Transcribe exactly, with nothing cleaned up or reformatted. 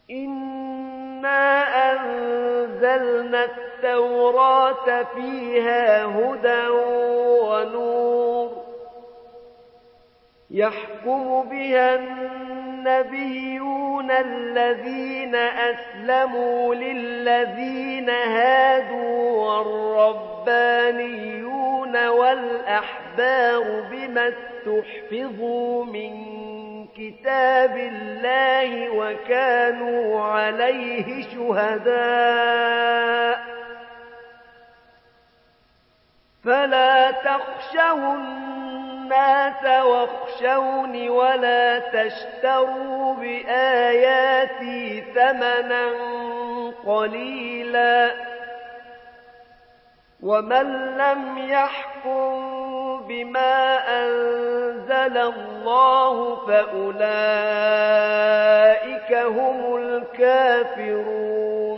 إنا أنزلنا التوراة فيها هدى ونور يحكم بها النبيون الذين أسلموا للذين هادوا والربانيون والأحبار بما استحفظوا من كتاب الله وكانوا عليه شهداء فلا تخشوا الناس واخشوني ولا تشتروا بآياتي ثمنا قليلا ومن لم يحكم بما أنزل الله فأولئك هم الكافرون